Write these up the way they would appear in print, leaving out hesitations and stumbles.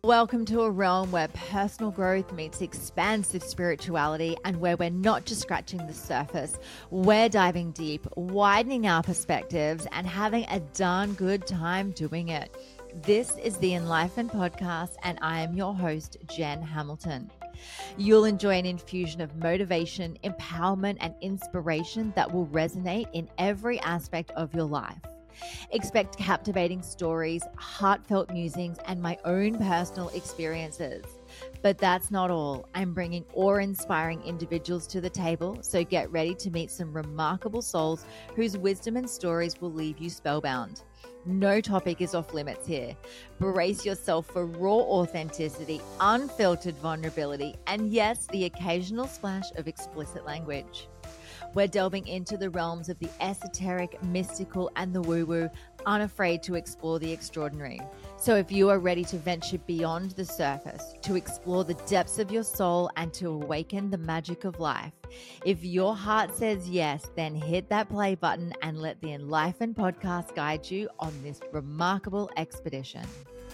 Welcome to a realm where personal growth meets expansive spirituality and where we're not just scratching the surface. We're diving deep, widening our perspectives, and having a darn good time doing it. This is the Enlightened Podcast, and I am your host, Jen Hamilton. You'll enjoy an infusion of motivation, empowerment, and inspiration that will resonate in every aspect of your life. Expect captivating stories, heartfelt musings, and my own personal experiences. But that's not all. I'm bringing awe-inspiring individuals to the table, so get ready to meet some remarkable souls whose wisdom and stories will leave you spellbound. No topic is off limits here. Brace yourself for raw authenticity, unfiltered vulnerability, and yes, the occasional splash of explicit language. We're delving into the realms of the esoteric, mystical, and the woo-woo, unafraid to explore the extraordinary. So if you are ready to venture beyond the surface, to explore the depths of your soul, and to awaken the magic of life, if your heart says yes, then hit that play button and let the Enlightened Podcast guide you on this remarkable expedition.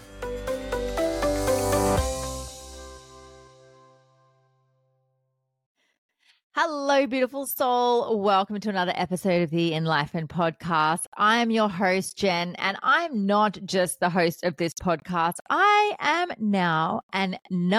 Hello, beautiful soul. Welcome to another episode of the Enlightened Podcast. I am your host, Jen, and I'm not just the host of this podcast. I am now an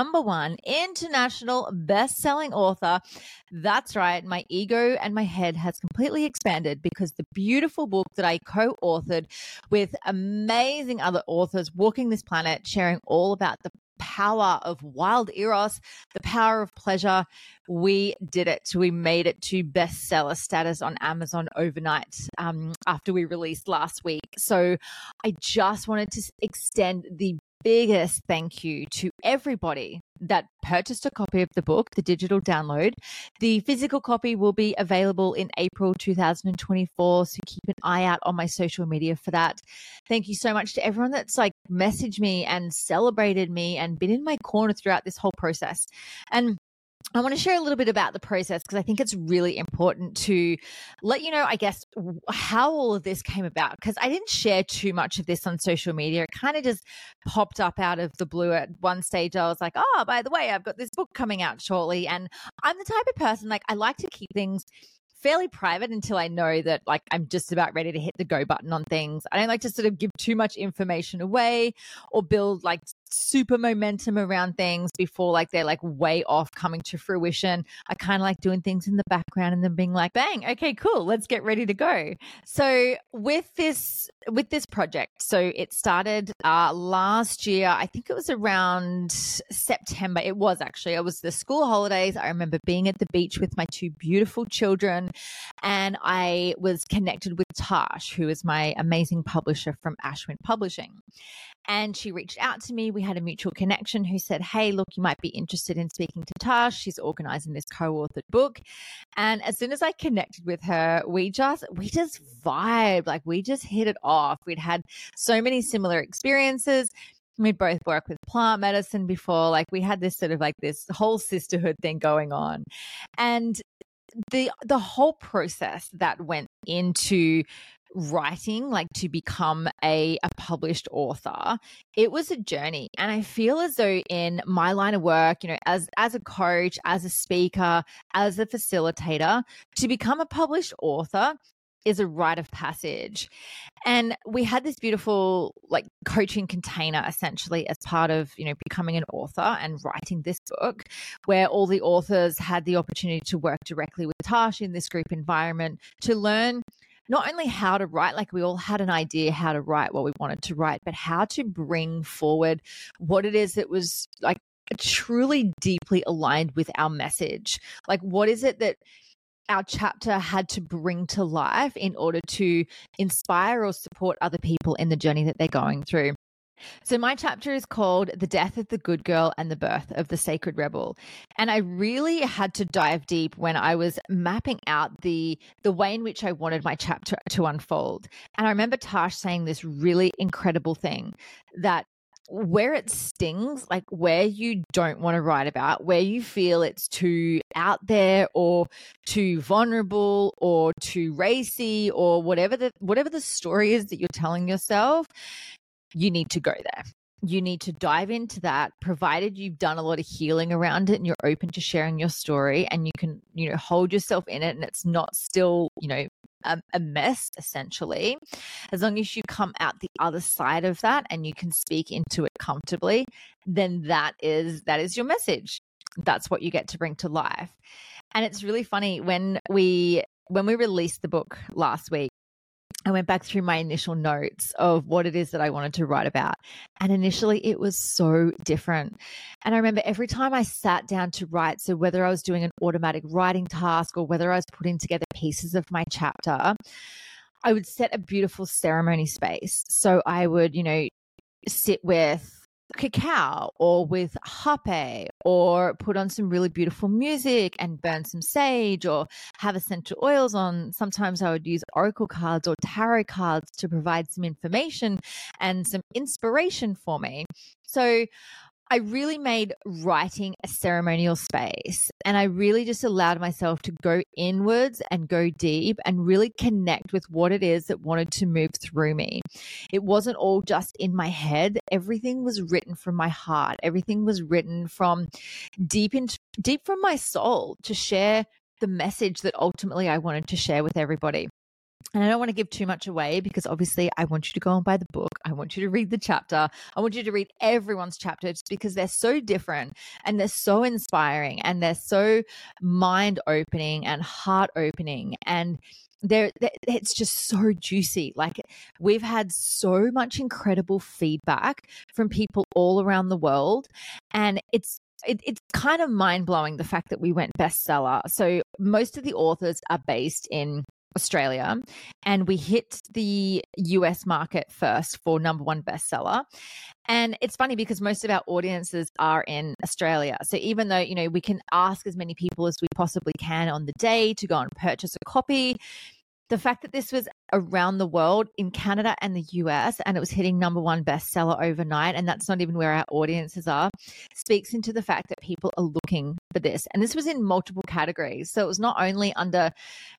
#1 international best-selling author. That's right. My ego and my head has completely expanded because the beautiful book that I co-authored with amazing other authors walking this planet, sharing all about the power of wild eros, the power of pleasure. We did it. We made it to bestseller status on Amazon overnight after we released last week. So I just wanted to extend the biggest thank you to everybody that purchased a copy of the book, the digital download. The physical copy will be available in April 2024, so keep an eye out on my social media for that. Thank you so much to everyone that's messaged me and celebrated me and been in my corner throughout this whole process. And I want to share a little bit about the process because I think it's really important to let you know, I guess, how all of this came about, because I didn't share too much of this on social media. It kind of just popped up out of the blue. At one stage, I was like, oh, by the way, I've got this book coming out shortly. And I'm the type of person, I like to keep things fairly private until I know that I'm just about ready to hit the go button on things. I don't like to sort of give too much information away or build super momentum around things before they're way off coming to fruition. I kind of like doing things in the background and then being like, bang, okay, cool, let's get ready to go. So with this project, so it started last year. I think it was around September. It was the school holidays. I remember being at the beach with my two beautiful children, and I was connected with Tash, who is my amazing publisher from Ashwin Publishing. And she reached out to me. We had a mutual connection who said, hey, look, you might be interested in speaking to Tash. She's organizing this co-authored book. And as soon as I connected with her, we just vibed. We just hit it off. We'd had so many similar experiences. We both worked with plant medicine before. We had this sort of this whole sisterhood thing going on. And the whole process that went into writing, to become a published author, it was a journey. And I feel as though in my line of work, as a coach, as a speaker, as a facilitator, to become a published author is a rite of passage. And we had this beautiful coaching container essentially as part of, becoming an author and writing this book, where all the authors had the opportunity to work directly with Tash in this group environment to learn not only how to write, we all had an idea how to write what we wanted to write, but how to bring forward what it is that was truly deeply aligned with our message. What is it that our chapter had to bring to life in order to inspire or support other people in the journey that they're going through. So my chapter is called The Death of the Good Girl and the Birth of the Sacred Rebel. And I really had to dive deep when I was mapping out the way in which I wanted my chapter to unfold. And I remember Tash saying this really incredible thing, that where it stings, where you don't want to write about, where you feel it's too out there or too vulnerable or too racy or whatever the story is that you're telling yourself, you need to go there. you need to dive into that, provided you've done a lot of healing around it and you're open to sharing your story and you can, hold yourself in it and it's not still, a mess essentially. As long as you come out the other side of that and you can speak into it comfortably, then that is your message. That's what you get to bring to life. And it's really funny when we released the book last week, I went back through my initial notes of what it is that I wanted to write about. And initially it was so different. And I remember every time I sat down to write, so whether I was doing an automatic writing task or whether I was putting together pieces of my chapter, I would set a beautiful ceremony space. So I would, sit with cacao or with hape or put on some really beautiful music and burn some sage or have essential oils on. Sometimes I would use oracle cards or tarot cards to provide some information and some inspiration for me. So I really made writing a ceremonial space, and I really just allowed myself to go inwards and go deep and really connect with what it is that wanted to move through me. It wasn't all just in my head. Everything was written from my heart. Everything was written from deep from my soul to share the message that ultimately I wanted to share with everybody. And I don't want to give too much away because obviously I want you to go and buy the book. I want you to read the chapter. I want you to read everyone's chapters because they're so different and they're so inspiring and they're so mind-opening and heart-opening and it's just so juicy. Like, we've had so much incredible feedback from people all around the world, and it's kind of mind-blowing, the fact that we went bestseller. So most of the authors are based in Australia, and we hit the US market first for number one bestseller. And it's funny because most of our audiences are in Australia. So even though, we can ask as many people as we possibly can on the day to go and purchase a copy, the fact that this was around the world in Canada and the US and it was hitting number one bestseller overnight, and that's not even where our audiences are, speaks into the fact that people are looking for this. And this was in multiple categories. So it was not only under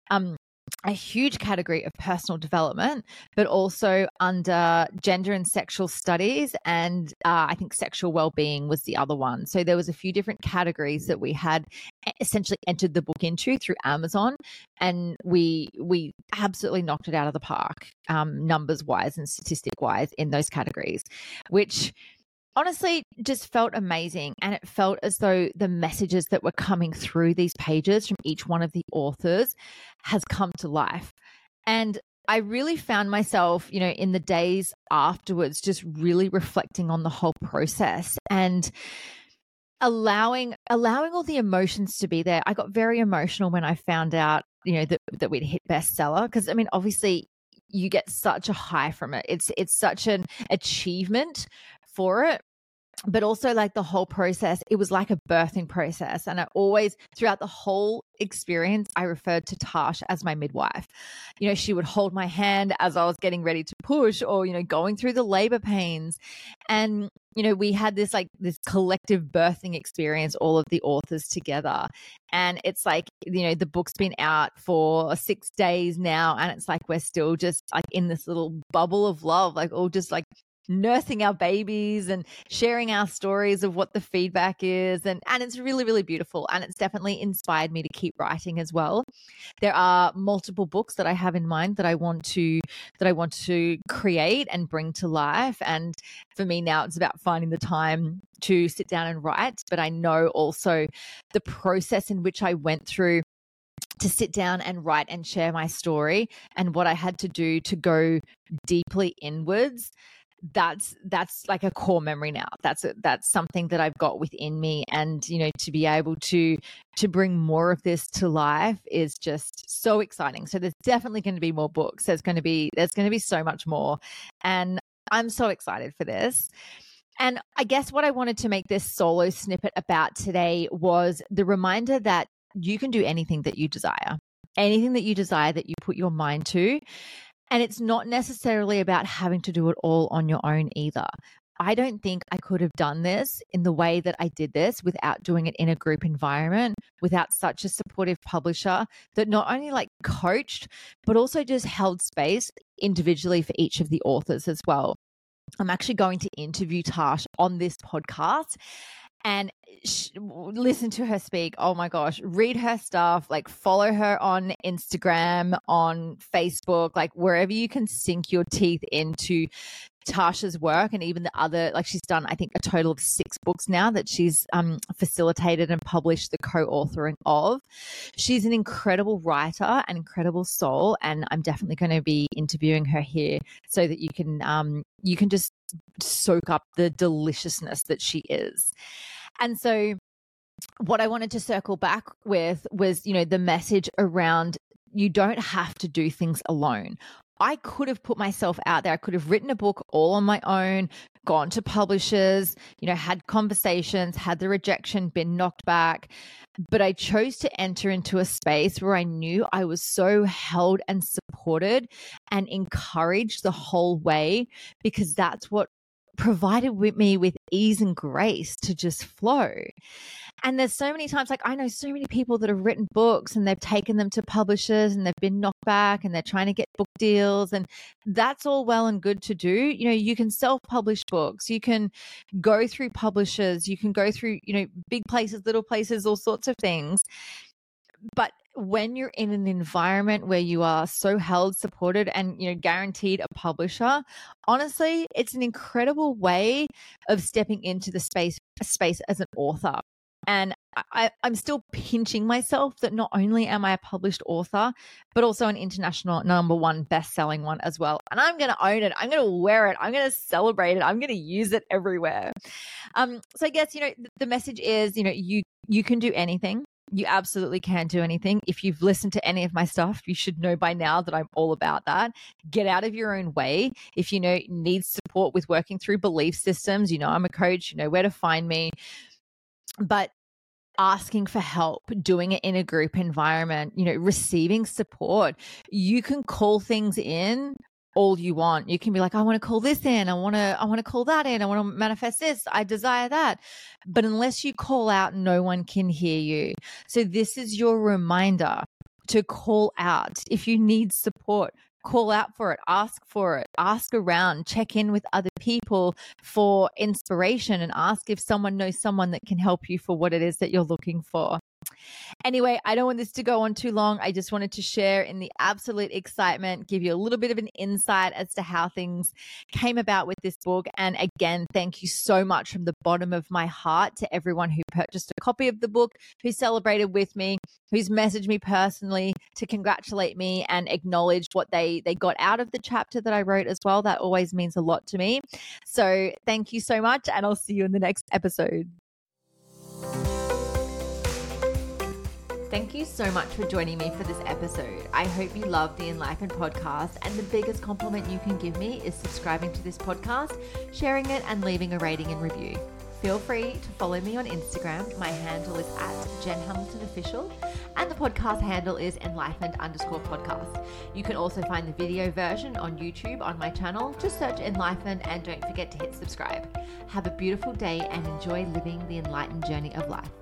a huge category of personal development, but also under gender and sexual studies. And I think sexual well-being was the other one. So there was a few different categories that we had essentially entered the book into through Amazon. And we absolutely knocked it out of the park, numbers wise and statistic wise in those categories, which honestly just felt amazing. And it felt as though the messages that were coming through these pages from each one of the authors has come to life. And I really found myself, in the days afterwards, just really reflecting on the whole process and allowing all the emotions to be there. I got very emotional when I found out, that we'd hit bestseller, because obviously you get such a high from it. It's such an achievement for it, but also like the whole process, it was like a birthing process. And I always, throughout the whole experience, I referred to Tash as my midwife. She would hold my hand as I was getting ready to push or, going through the labor pains. And, we had this collective birthing experience, all of the authors together. And it's like, the book's been out for 6 days now. And it's like, we're still just like in this little bubble of love, like all just like nursing our babies and sharing our stories of what the feedback is. And it's really, really beautiful. And it's definitely inspired me to keep writing as well. There are multiple books that I have in mind that I want to create and bring to life. And for me now, it's about finding the time to sit down and write. But I know also the process in which I went through to sit down and write and share my story and what I had to do to go deeply inwards. That's like a core memory now. That's something that I've got within me, and to be able to bring more of this to life is just so exciting. So there's definitely going to be more books. There's going to be so much more, and I'm so excited for this. And I guess what I wanted to make this solo snippet about today was the reminder that you can do anything that you desire that you put your mind to. And it's not necessarily about having to do it all on your own either. I don't think I could have done this in the way that I did this without doing it in a group environment, without such a supportive publisher that not only like coached, but also just held space individually for each of the authors as well. I'm actually going to interview Tash on this podcast and listen to her speak. Oh my gosh, read her stuff, like follow her on Instagram, on Facebook, like wherever you can sink your teeth into Tasha's work, and even the other, like she's done, I think, a total of 6 books now that she's facilitated and published the co-authoring of. She's an incredible writer, an incredible soul, and I'm definitely going to be interviewing her here so that you can just soak up the deliciousness that she is. And so what I wanted to circle back with was, the message around you don't have to do things alone. I could have put myself out there. I could have written a book all on my own, gone to publishers, had conversations, had the rejection, been knocked back. But I chose to enter into a space where I knew I was so held and supported and encouraged the whole way, because that's what provided me with ease and grace to just flow. And there's so many times, like I know so many people that have written books and they've taken them to publishers and they've been knocked back and they're trying to get book deals, and that's all well and good to do. You can self-publish books, you can go through publishers, you can go through, big places, little places, all sorts of things. But when you're in an environment where you are so held, supported, and guaranteed a publisher, honestly, it's an incredible way of stepping into the space as an author. And I'm still pinching myself that not only am I a published author, but also an international #1 best-selling one as well. And I'm going to own it. I'm going to wear it. I'm going to celebrate it. I'm going to use it everywhere. So I guess, the message is, you can do anything. You absolutely can do anything. If you've listened to any of my stuff, you should know by now that I'm all about that. Get out of your own way. If need support with working through belief systems, I'm a coach, you know where to find me. But asking for help, doing it in a group environment, receiving support. You can call things in all you want. You can be like, I want to call this in. I want to call that in. I want to manifest this. I desire that. But unless you call out, no one can hear you. So this is your reminder to call out. If you need support, call out for it, ask around, check in with other people for inspiration, and ask if someone knows someone that can help you for what it is that you're looking for. Anyway, I don't want this to go on too long. I just wanted to share in the absolute excitement, give you a little bit of an insight as to how things came about with this book. And again, thank you so much from the bottom of my heart to everyone who purchased a copy of the book, who celebrated with me, who's messaged me personally to congratulate me and acknowledge what they got out of the chapter that I wrote as well. That always means a lot to me. So thank you so much, and I'll see you in the next episode. Thank you so much for joining me for this episode. I hope you love the Enlightened podcast, and the biggest compliment you can give me is subscribing to this podcast, sharing it, and leaving a rating and review. Feel free to follow me on Instagram. My handle is @JenHamiltonOfficial, and the podcast handle is Enlightened_podcast. You can also find the video version on YouTube on my channel. Just search Enlightened, and don't forget to hit subscribe. Have a beautiful day and enjoy living the enlightened journey of life.